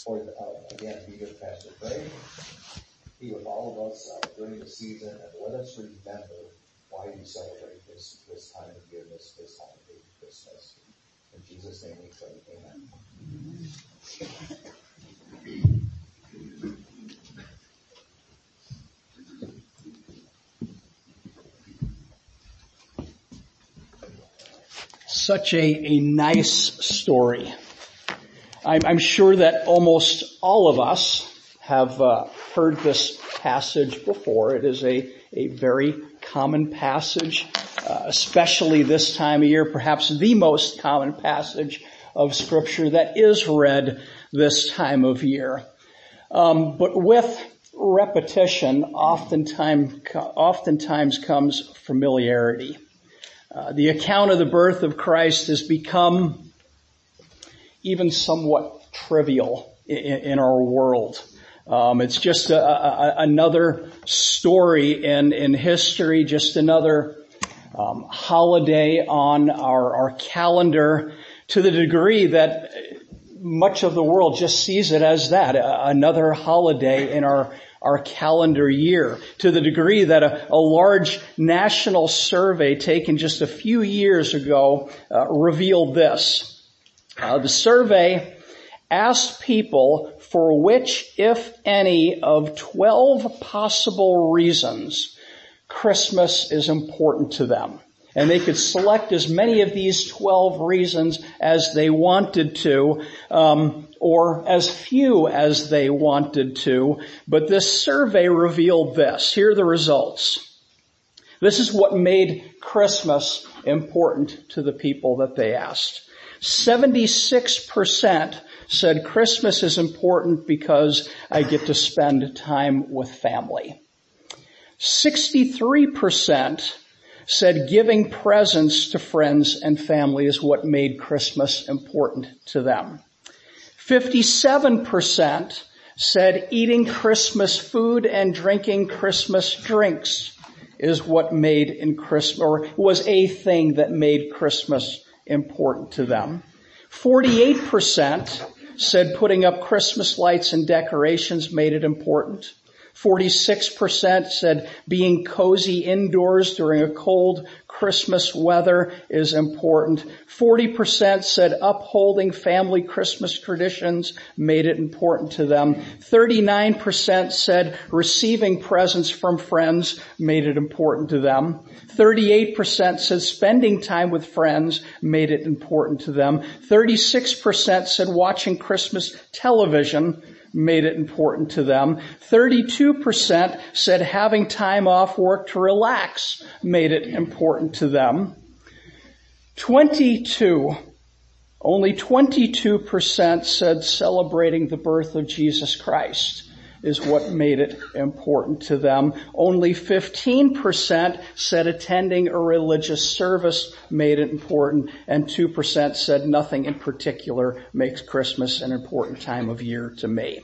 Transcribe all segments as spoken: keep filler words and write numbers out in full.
or uh, again, be with Pastor Craig, be with all of us uh, during the season, and let us remember why we celebrate this this time of year, this this holiday, Christmas. In Jesus' name we pray, amen. Such a, a nice story. I'm, I'm sure that almost all of us have uh, heard this passage before. It is a, a very common passage, uh, especially this time of year, perhaps the most common passage of Scripture that is read this time of year. Um, but with repetition, oftentimes, oftentimes comes familiarity. Uh, the account of the birth of Christ has become even somewhat trivial in, in our world. Um, it's just a, a, another story in, in history, just another um, holiday on our, our calendar, to the degree that much of the world just sees it as that, another holiday in our our calendar year, to the degree that a, a large national survey taken just a few years ago uh, revealed this. Uh, the survey asked people for which, if any, of twelve possible reasons Christmas is important to them. And they could select as many of these twelve reasons as they wanted to, um, or as few as they wanted to. But this survey revealed this. Here are the results. This is what made Christmas important to the people that they asked. seventy-six percent said Christmas is important because I get to spend time with family. sixty-three percent said giving presents to friends and family is what made Christmas important to them. fifty-seven percent said eating Christmas food and drinking Christmas drinks is what made in Christmas, or was a thing that made Christmas important to them. forty-eight percent said putting up Christmas lights and decorations made it important. forty-six percent said being cozy indoors during a cold Christmas weather is important. forty percent said upholding family Christmas traditions made it important to them. thirty-nine percent said receiving presents from friends made it important to them. thirty-eight percent said spending time with friends made it important to them. thirty-six percent said watching Christmas television made it important to them. thirty-two percent said having time off work to relax made it important to them. twenty-two, only twenty-two percent said celebrating the birth of Jesus Christ is what made it important to them. Only fifteen percent said attending a religious service made it important, and two percent said nothing in particular makes Christmas an important time of year to me.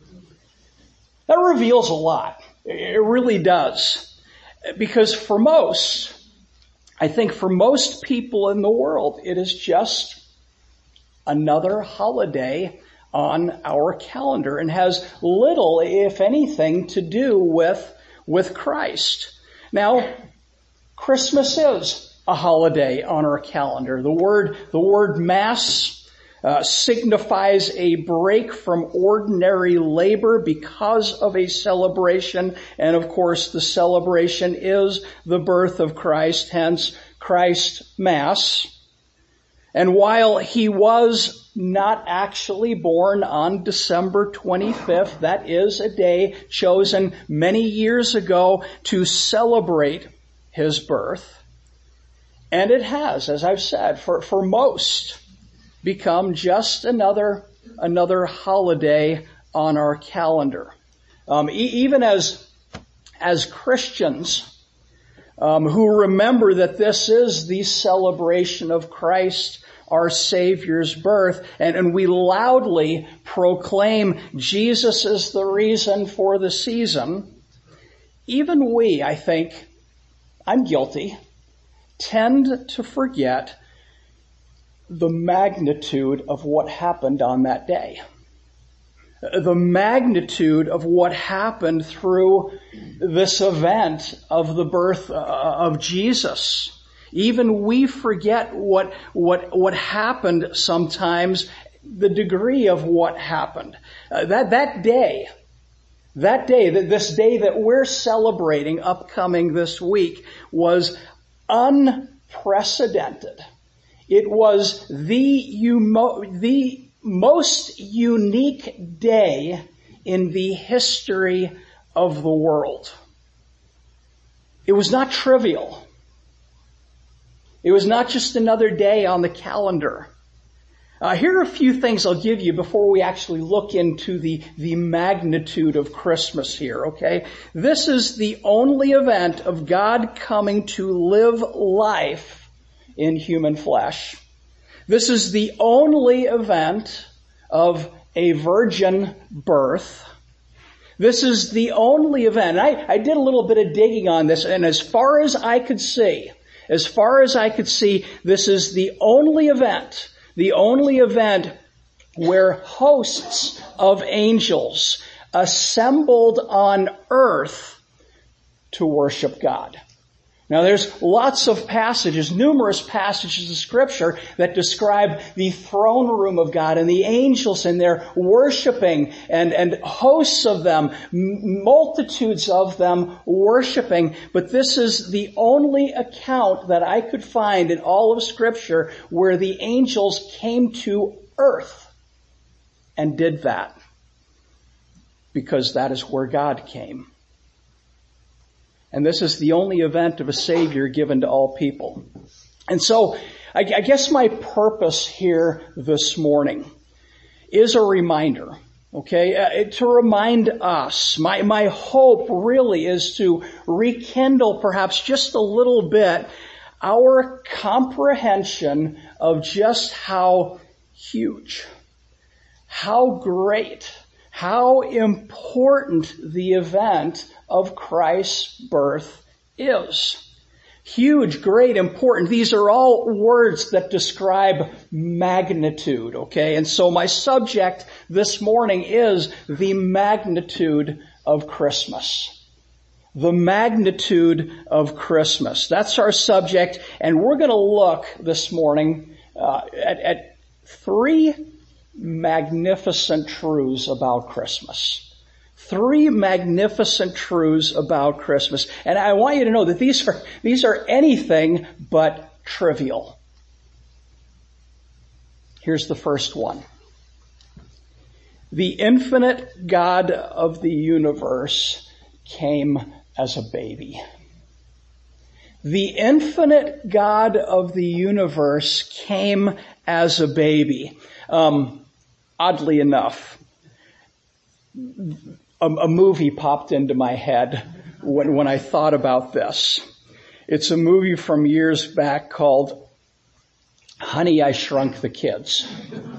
That reveals a lot. It really does. Because for most, I think for most people in the world, it is just another holiday on our calendar and has little, if anything, to do with, with Christ. Now, Christmas is a holiday on our calendar. The word, the word Mass uh, signifies a break from ordinary labor because of a celebration. And of course, the celebration is the birth of Christ, hence Christ Mass. And while he was not actually born on December twenty-fifth, that is a day chosen many years ago to celebrate his birth. And it has, as I've said, for, for most, become just another, another holiday on our calendar. Um, e- even as, as Christians, um, who remember that this is the celebration of Christ, our Savior's birth, and, and we loudly proclaim Jesus is the reason for the season, even we, I think, I'm guilty, tend to forget the magnitude of what happened on that day. the magnitude of what happened through this event of the birth of Jesus. Even we forget what, what, what happened sometimes, the degree of what happened. Uh, that, that day, that day, this day that we're celebrating upcoming this week was unprecedented. It was the, the most unique day in the history of the world. It was not trivial. It was not just another day on the calendar. Uh, here are a few things I'll give you before we actually look into the, the magnitude of Christmas here, okay? This is the only event of God coming to live life in human flesh. This is the only event of a virgin birth. This is the only event. I, I did a little bit of digging on this, and as far as I could see, as far as I could see, this is the only event, the only event where hosts of angels assembled on earth to worship God. Now there's lots of passages, numerous passages of Scripture that describe the throne room of God and the angels in there worshiping and, and hosts of them, multitudes of them worshiping. But this is the only account that I could find in all of Scripture where the angels came to earth and did that. Because that is where God came. And this is the only event of a Savior given to all people. And so, I, I guess my purpose here this morning is a reminder, okay, uh, to remind us. My, my hope really is to rekindle perhaps just a little bit our comprehension of just how huge, how great, how important the event of Christ's birth is. Huge, great, important. These are all words that describe magnitude, okay? And so my subject this morning is the magnitude of Christmas. The magnitude of Christmas. That's our subject, and we're going to look this morning uh, at, at three magnificent truths about Christmas. Three magnificent truths about Christmas. And I want you to know that these are, these are anything but trivial. Here's the first one. The infinite God of the universe came as a baby. The infinite God of the universe came as a baby. Um, oddly enough, A, a movie popped into my head when, when I thought about this. It's a movie from years back called Honey, I Shrunk the Kids,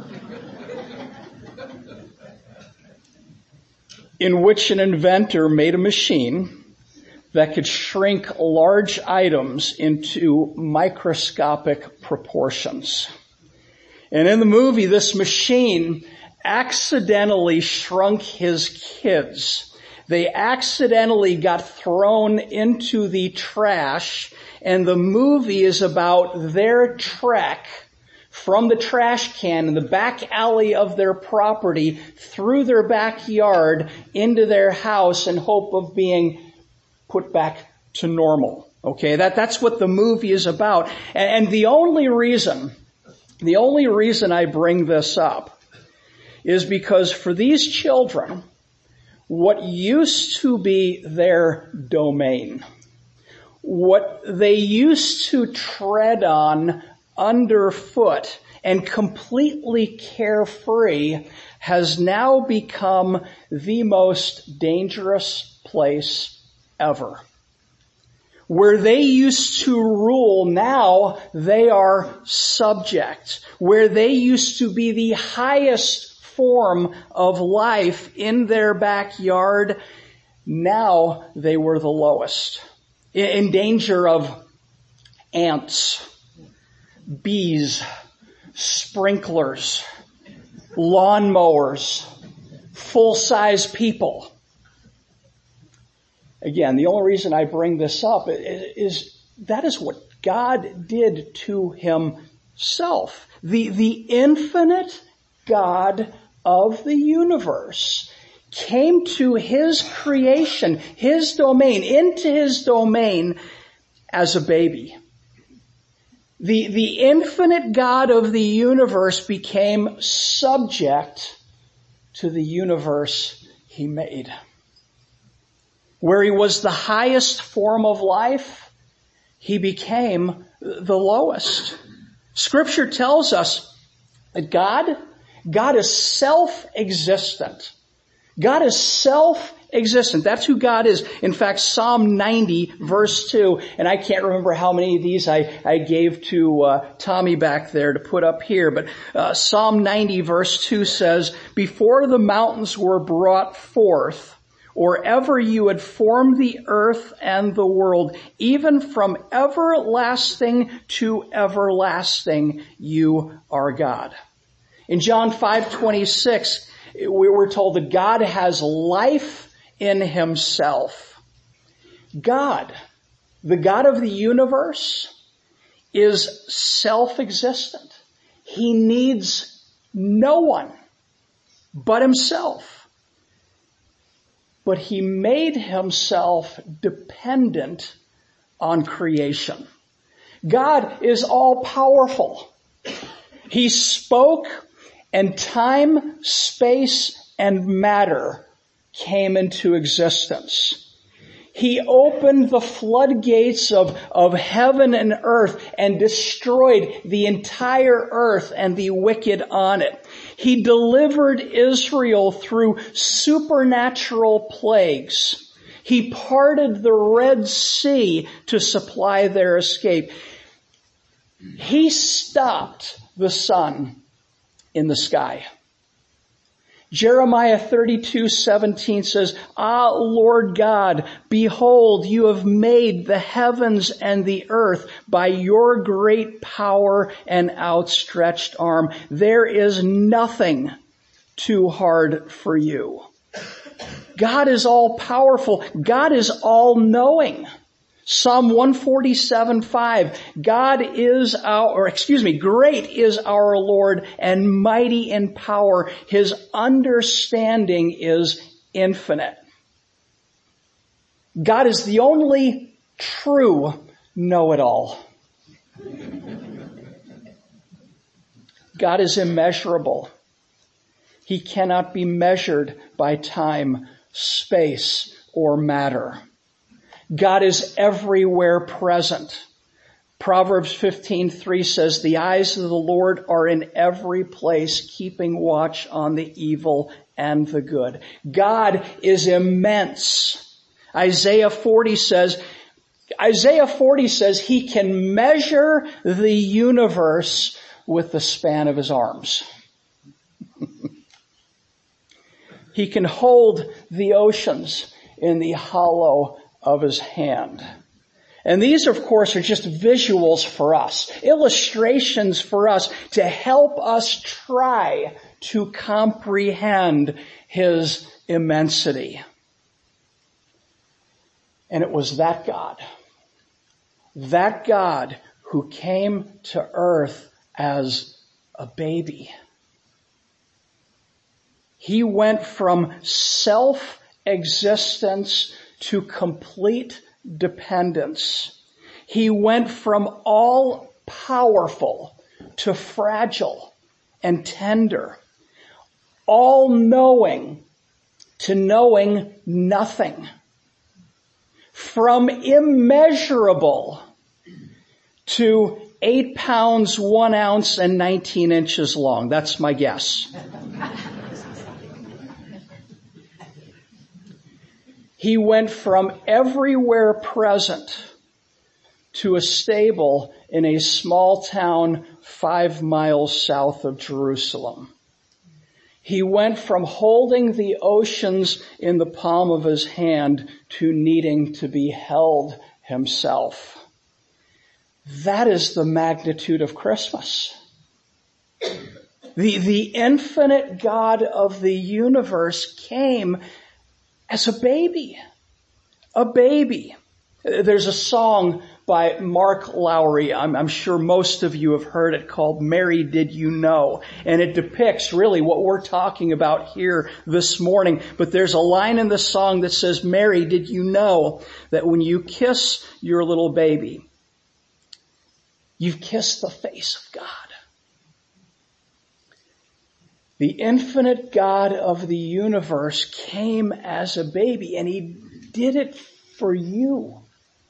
in which an inventor made a machine that could shrink large items into microscopic proportions. And in the movie, this machine accidentally shrunk his kids. They accidentally got thrown into the trash, and the movie is about their trek from the trash can in the back alley of their property through their backyard into their house in hope of being put back to normal. Okay, that, that's what the movie is about. And, and the only reason, the only reason I bring this up is because for these children, what used to be their domain, what they used to tread on underfoot and completely carefree, has now become the most dangerous place ever. Where they used to rule, now they are subject. Where they used to be the highest form of life in their backyard, now they were the lowest. In danger of ants, bees, sprinklers, lawnmowers, full-size people. Again, the only reason I bring this up is that is what God did to himself. The, the infinite God of the universe came to his creation, his domain, into his domain as a baby. The, the infinite God of the universe became subject to the universe he made. Where he was the highest form of life, he became the lowest. Scripture tells us that God, God is self-existent. God is self-existent. That's who God is. In fact, Psalm ninety, verse two, and I can't remember how many of these I, I gave to uh, Tommy back there to put up here, but uh, Psalm ninety, verse two says, "Before the mountains were brought forth, or ever you had formed the earth and the world, even from everlasting to everlasting, you are God." In John five twenty-six, we were told that God has life in himself. God, the God of the universe, is self-existent. He needs no one but himself. But he made himself dependent on creation. God is all powerful. He spoke, and time, space, and matter came into existence. He opened the floodgates of, of heaven and earth and destroyed the entire earth and the wicked on it. He delivered Israel through supernatural plagues. He parted the Red Sea to supply their escape. He stopped the sun in the sky. Jeremiah thirty-two seventeen says, "Ah, Lord God, behold, you have made the heavens and the earth by your great power and outstretched arm. There is nothing too hard for you." God is all powerful. God is all knowing. Psalm one forty-seven five, God is our, or excuse me, great is our Lord and mighty in power. His understanding is infinite. God is the only true know-it-all. God is immeasurable. He cannot be measured by time, space, or matter. God is everywhere present. Proverbs fifteen three says, "The eyes of the Lord are in every place, keeping watch on the evil and the good." God is immense. Isaiah forty says, Isaiah forty says he can measure the universe with the span of his arms. He can hold the oceans in the hollow of his hand. And these, of course, are just visuals for us, illustrations for us to help us try to comprehend his immensity. And it was that God, that God who came to earth as a baby. He went from self-existence to complete dependence. He went from all powerful to fragile and tender, all knowing to knowing nothing, from immeasurable to eight pounds, one ounce, and nineteen inches long. That's my guess. He went from everywhere present to a stable in a small town five miles south of Jerusalem. He went from holding the oceans in the palm of his hand to needing to be held himself. That is the magnitude of Christmas. The, the infinite God of the universe came as a baby. A baby. There's a song by Mark Lowry, I'm, I'm sure most of you have heard it, called Mary, Did You Know? And it depicts really what we're talking about here this morning. But there's a line in the song that says, Mary, did you know that when you kiss your little baby, you've kissed the face of God? The infinite God of the universe came as a baby, and he did it for you.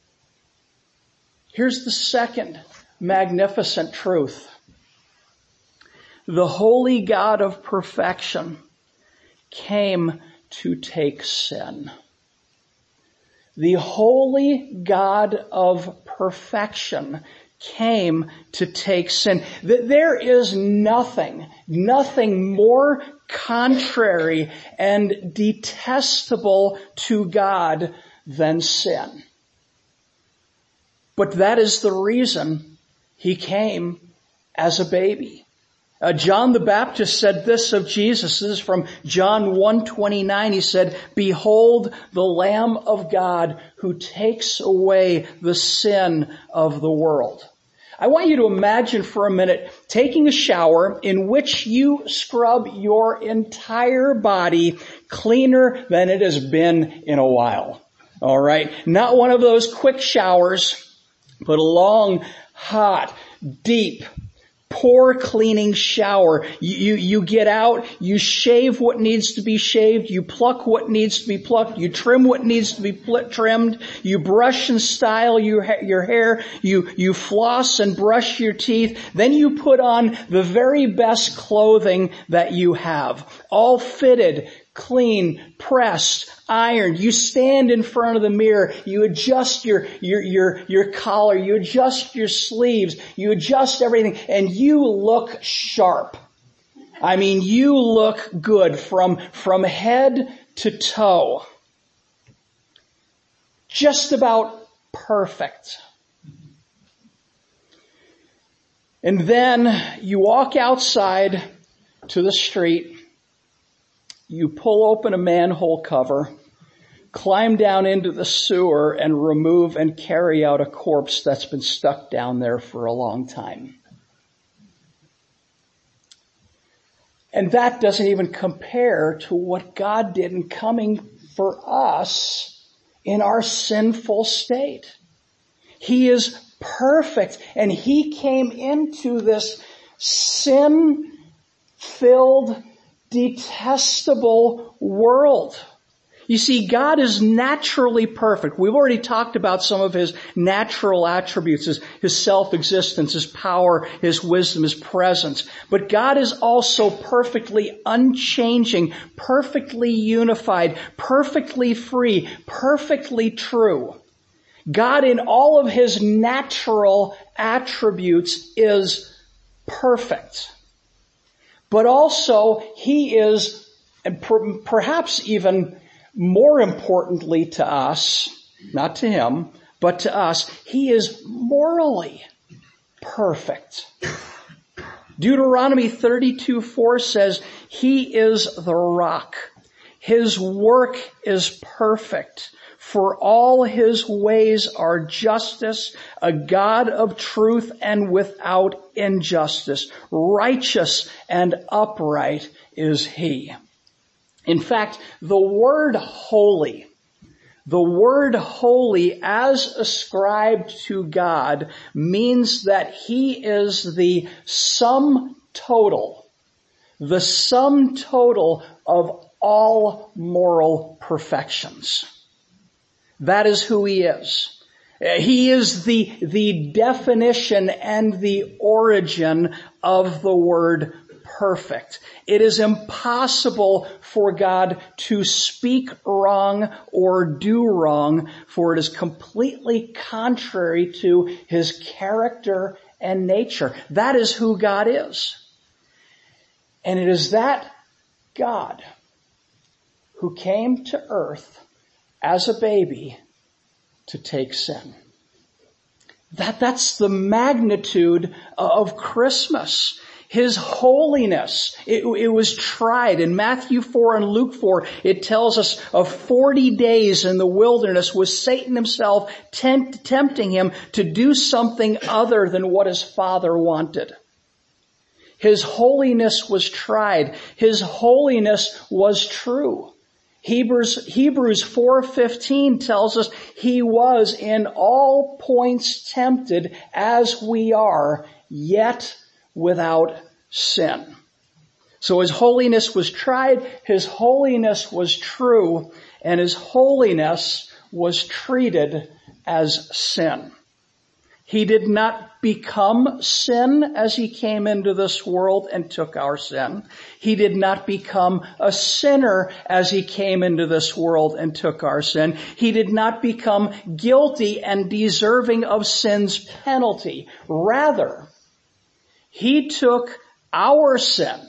Here's the second magnificent truth. The holy God of perfection came to take sin. The holy God of perfection came to take sin. There is nothing, nothing more contrary and detestable to God than sin. But that is the reason he came as a baby. Uh, John the Baptist said this of Jesus. This is from John one twenty-nine. He said, Behold the Lamb of God who takes away the sin of the world. I want you to imagine for a minute taking a shower in which you scrub your entire body cleaner than it has been in a while. All right? Not one of those quick showers, but a long, hot, deep, pore cleaning shower. You, you, you get out, you shave what needs to be shaved, you pluck what needs to be plucked, you trim what needs to be pl- trimmed, you brush and style your, your hair, you, you floss and brush your teeth, then you put on the very best clothing that you have, all fitted, clean, pressed, ironed. You stand in front of the mirror. You adjust your, your, your, your collar. You adjust your sleeves. You adjust everything and you look sharp. I mean, you look good from, from head to toe. Just about perfect. And then you walk outside to the street. You pull open a manhole cover, climb down into the sewer, and remove and carry out a corpse that's been stuck down there for a long time. And that doesn't even compare to what God did in coming for us in our sinful state. He is perfect, and he came into this sin-filled, detestable world. You see, God is naturally perfect. We've already talked about some of his natural attributes, his, his self-existence, his power, his wisdom, his presence. But God is also perfectly unchanging, perfectly unified, perfectly free, perfectly true. God, in all of his natural attributes, is perfect. But also, he is, and per, perhaps even more importantly to us, not to him, but to us, he is morally perfect. Deuteronomy thirty-two four says, he is the rock. His work is perfect. For all his ways are justice, a God of truth and without injustice. Righteous and upright is he. In fact, the word holy, the word holy as ascribed to God means that he is the sum total, the sum total of all moral perfections. That is who he is. He is the, the definition and the origin of the word perfect. It is impossible for God to speak wrong or do wrong, for it is completely contrary to his character and nature. That is who God is. And it is that God who came to earth as a baby to take sin. That, that's the magnitude of Christmas. His holiness, it, it was tried. In Matthew four and Luke four, it tells us of forty days in the wilderness with Satan himself tempt, tempting him to do something other than what his Father wanted. His holiness was tried. His holiness was true. Hebrews, Hebrews four fifteen tells us he was in all points tempted as we are, yet without sin. So his holiness was tried, his holiness was true, and his holiness was treated as sin. He did not become sin as he came into this world and took our sin. He did not become a sinner as he came into this world and took our sin. He did not become guilty and deserving of sin's penalty. Rather, he took our sin,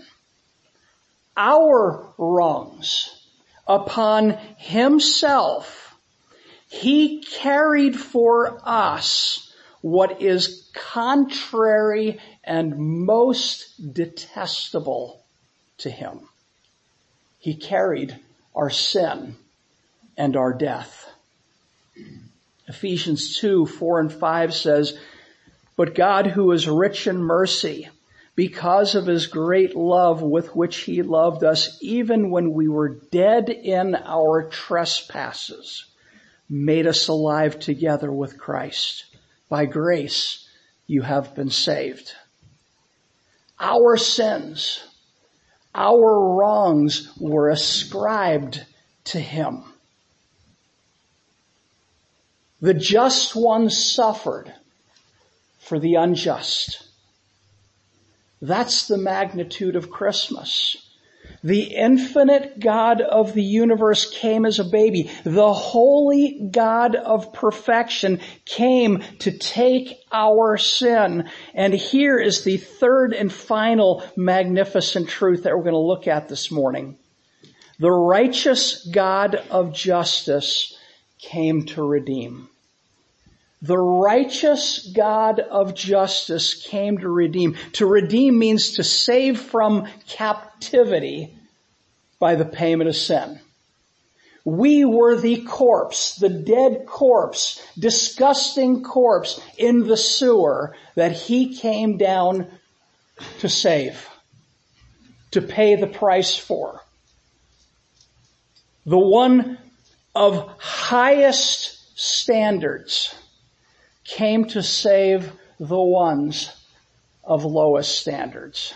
our wrongs upon himself. He carried for us what is contrary and most detestable to him. He carried our sin and our death. Ephesians two, four and five says, "But God, who is rich in mercy, because of his great love with which he loved us, even when we were dead in our trespasses, made us alive together with Christ. By grace, you have been saved." Our sins, our wrongs were ascribed to him. The just one suffered for the unjust. That's the magnitude of Christmas. The infinite God of the universe came as a baby. The holy God of perfection came to take our sin. And here is the third and final magnificent truth that we're going to look at this morning. The righteous God of justice came to redeem. The righteous God of justice came to redeem. To redeem means to save from captivity by the payment of sin. We were the corpse, the dead corpse, disgusting corpse in the sewer that he came down to save, to pay the price for. The one of highest standards came to save the ones of lowest standards.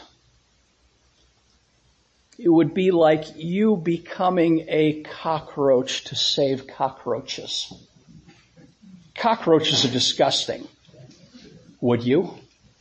It would be like you becoming a cockroach to save cockroaches. Cockroaches are disgusting. Would you?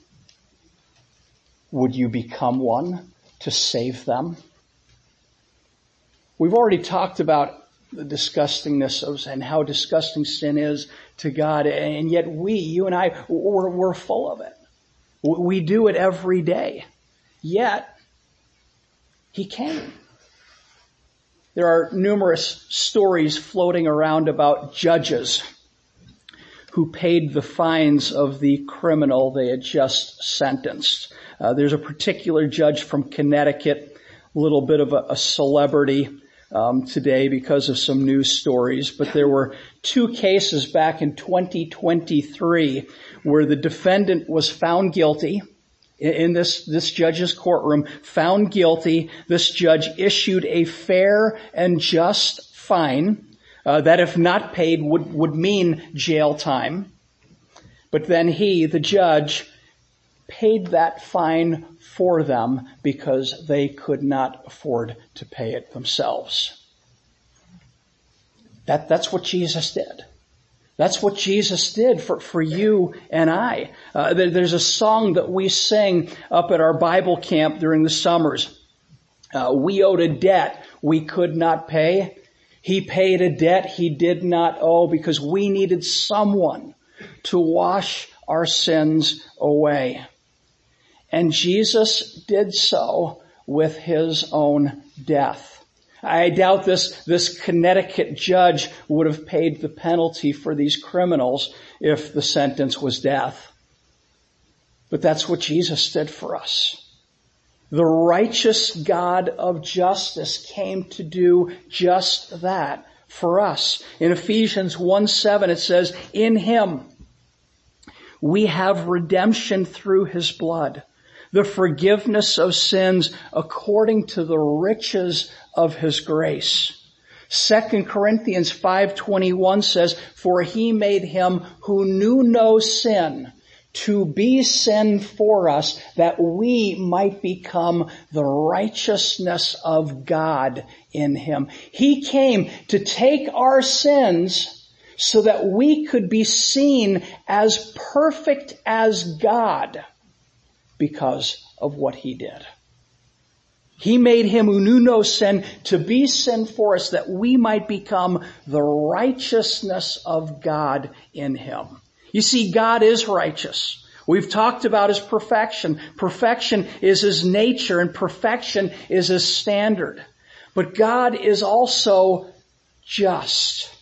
Would you become one to save them? We've already talked about the disgustingness of and how disgusting sin is to God, and yet we, you and I, we're, we're full of it. We do it every day. Yet, he came. There are numerous stories floating around about judges who paid the fines of the criminal they had just sentenced. Uh, there's a particular judge from Connecticut, a little bit of a, a celebrity Um, today because of some news stories, but there were two cases back in twenty twenty-three where the defendant was found guilty in this, this judge's courtroom, found guilty. This judge issued a fair and just fine uh, that if not paid would, would mean jail time. But then he, the judge, paid that fine for them because they could not afford to pay it themselves. That, that's what Jesus did. That's what Jesus did for, for you and I. Uh, there, there's a song that we sing up at our Bible camp during the summers. Uh, we owed a debt we could not pay. He paid a debt he did not owe because we needed someone to wash our sins away. And Jesus did so with his own death. I doubt this, this Connecticut judge would have paid the penalty for these criminals if the sentence was death. But that's what Jesus did for us. The righteous God of justice came to do just that for us. In Ephesians one seven it says, in him we have redemption through his blood, the forgiveness of sins according to the riches of his grace. Second Corinthians five twenty-one says, for he made him who knew no sin to be sin for us, that we might become the righteousness of God in him. He came to take our sins so that we could be seen as perfect as God because of what he did. He made him who knew no sin to be sin for us, that we might become the righteousness of God in him. You see, God is righteous. We've talked about his perfection. Perfection is his nature, and perfection is his standard. But God is also just.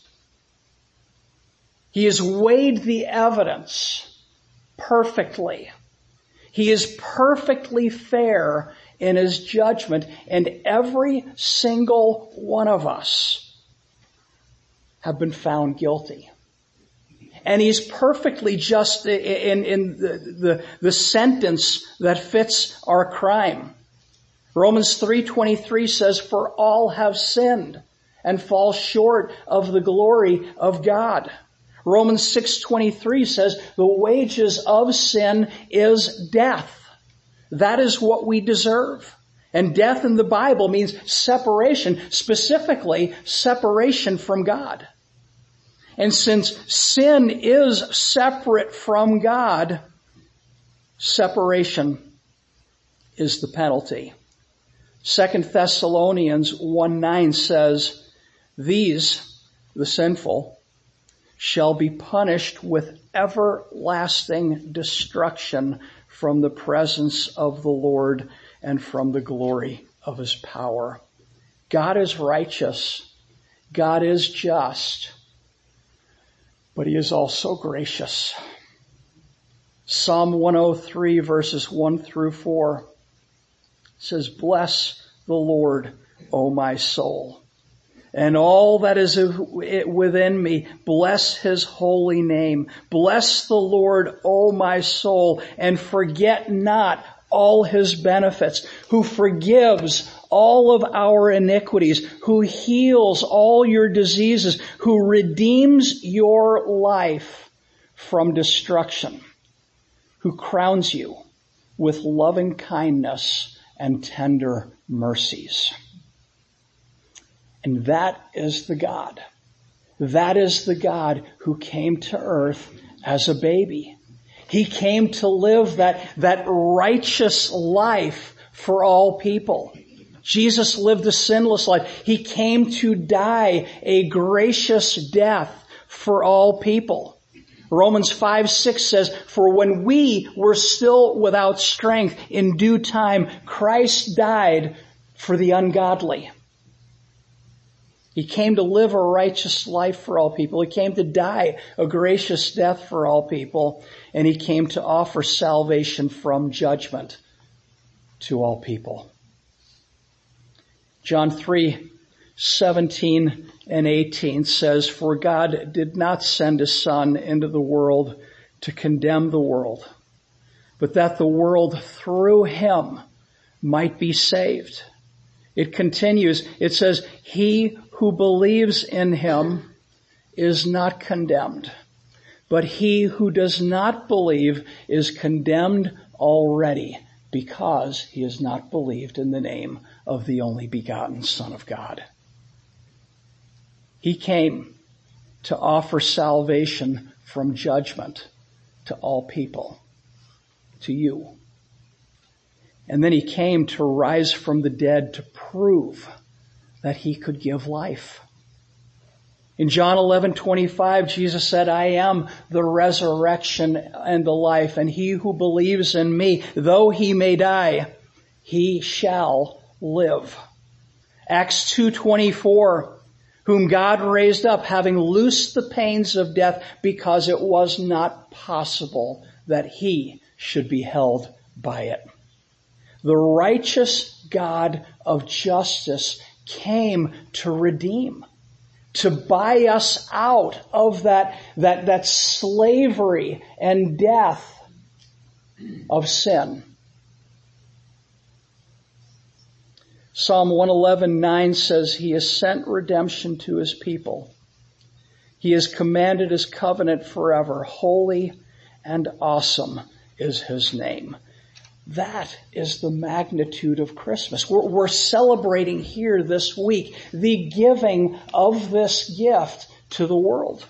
He has weighed the evidence perfectly. He is perfectly fair in his judgment, and every single one of us have been found guilty. And he's perfectly just in, in the, the, the sentence that fits our crime. Romans three twenty-three says, for all have sinned and fall short of the glory of God. Romans six twenty-three says, the wages of sin is death. That is what we deserve. And death in the Bible means separation, specifically separation from God. And since sin is separate from God, separation is the penalty. Second Thessalonians one nine says, these, the sinful, shall be punished with everlasting destruction from the presence of the Lord and from the glory of his power. God is righteous. God is just. But he is also gracious. Psalm one oh three verses one through four says, bless the Lord, O my soul, and all that is within me, bless his holy name. Bless the Lord, O my soul, and forget not all his benefits, who forgives all of our iniquities, who heals all your diseases, who redeems your life from destruction, who crowns you with loving kindness and tender mercies. And that is the God. That is the God who came to earth as a baby. He came to live that, that righteous life for all people. Jesus lived a sinless life. He came to die a gracious death for all people. Romans five six says, for when we were still without strength, in due time, Christ died for the ungodly. He came to live a righteous life for all people. He came to die a gracious death for all people. And he came to offer salvation from judgment to all people. John three seventeen and eighteen says, for God did not send his Son into the world to condemn the world, but that the world through him might be saved. It continues, it says, he who believes in him is not condemned, but he who does not believe is condemned already, because he has not believed in the name of the only begotten Son of God. He came to offer salvation from judgment to all people, to you. And then he came to rise from the dead to prove that he could give life. In John eleven twenty-five, Jesus said, I am the resurrection and the life, and he who believes in me, though he may die, he shall live. Acts two twenty-four, whom God raised up, having loosed the pains of death, because it was not possible that he should be held by it. The righteous God of justice came to redeem, to buy us out of that, that, that slavery and death of sin. Psalm one eleven nine says, He has sent redemption to His people. He has commanded His covenant forever. Holy and awesome is His name. That is the magnitude of Christmas. We're, we're celebrating here this week the giving of this gift to the world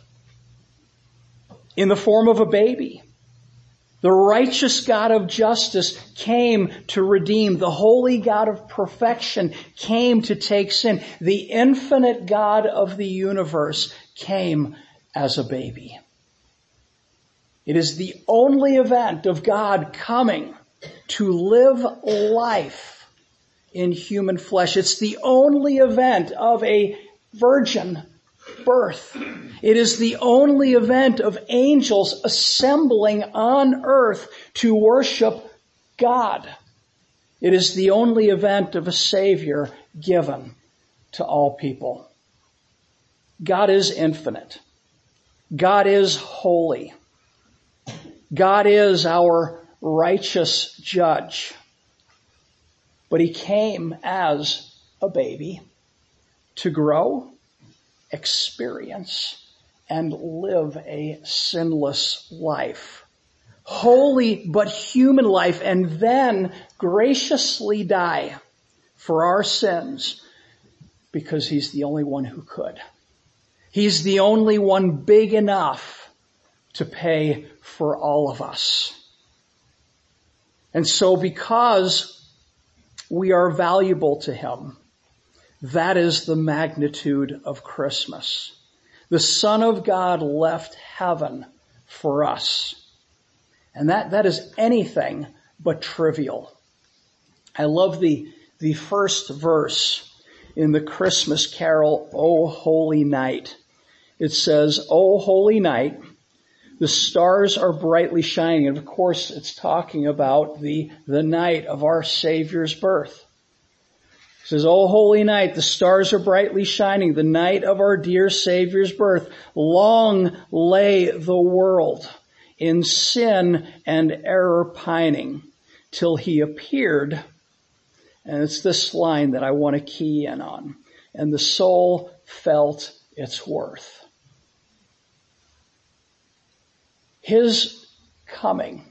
in the form of a baby. The righteous God of justice came to redeem. The holy God of perfection came to take sin. The infinite God of the universe came as a baby. It is the only event of God coming to live life in human flesh. It's the only event of a virgin birth. It is the only event of angels assembling on earth to worship God. It is the only event of a Savior given to all people. God is infinite. God is holy. God is our righteous judge. But He came as a baby to grow, experience, and live a sinless life. Holy but human life, and then graciously die for our sins because He's the only one who could. He's the only one big enough to pay for all of us. And so because we are valuable to Him, that is the magnitude of Christmas. The Son of God left heaven for us. And that, that is anything but trivial. I love the, the first verse in the Christmas carol, O Holy Night. It says, O holy night, the stars are brightly shining. And of course, it's talking about the, the night of our Savior's birth. It says, O holy night, the stars are brightly shining, the night of our dear Savior's birth. Long lay the world in sin and error pining till He appeared. And it's this line that I want to key in on. And the soul felt its worth. His coming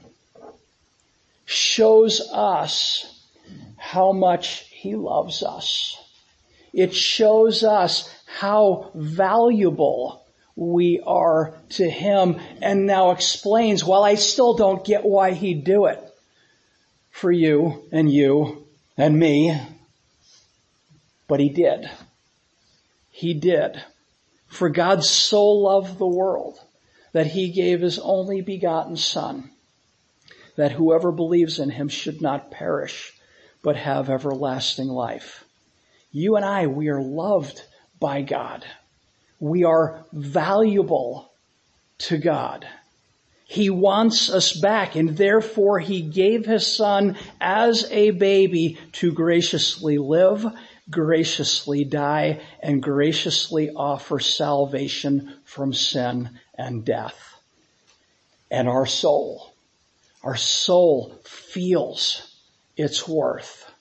shows us how much He loves us. It shows us how valuable we are to Him, and now explains, while I still don't get why He'd do it for you and you and me, but He did. He did. For God so loved the world that He gave His only begotten Son, that whoever believes in Him should not perish, but have everlasting life. You and I, we are loved by God. We are valuable to God. He wants us back, and therefore He gave His Son as a baby to graciously live, graciously die, and graciously offer salvation from sin and death. And our soul, our soul feels its worth.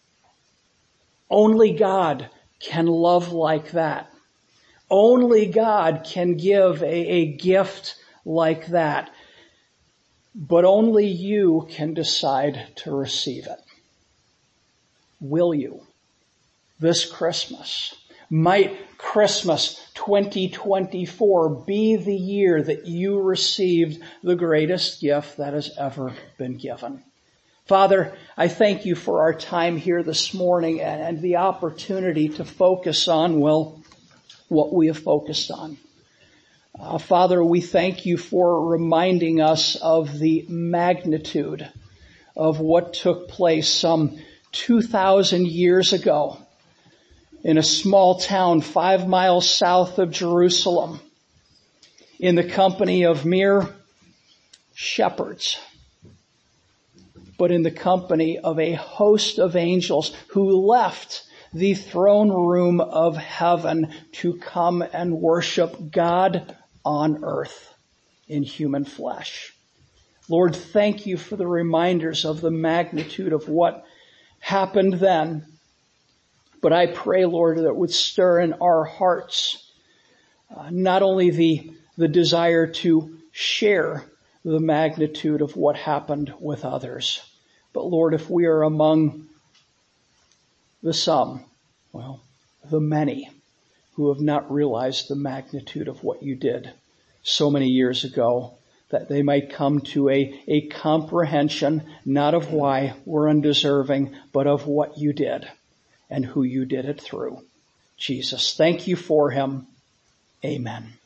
Only God can love like that. Only God can give a, a gift like that. But only you can decide to receive it. Will you? This Christmas. Might Christmas twenty twenty-four be the year that you received the greatest gift that has ever been given. Father, I thank You for our time here this morning and, and the opportunity to focus on, well, what we have focused on. Uh, Father, we thank You for reminding us of the magnitude of what took place some two thousand years ago in a small town five miles south of Jerusalem in the company of mere shepherds. but in the company of a host of angels who left the throne room of heaven to come and worship God on earth in human flesh. Lord, thank you for the reminders of the magnitude of what happened then. But I pray, Lord, that it would stir in our hearts uh, not only the, the desire to share the magnitude of what happened with others, but Lord, if we are among the some, well, the many who have not realized the magnitude of what you did so many years ago, that they might come to a, a comprehension, not of why we're undeserving, but of what you did and who you did it through. Jesus, thank you for him. Amen.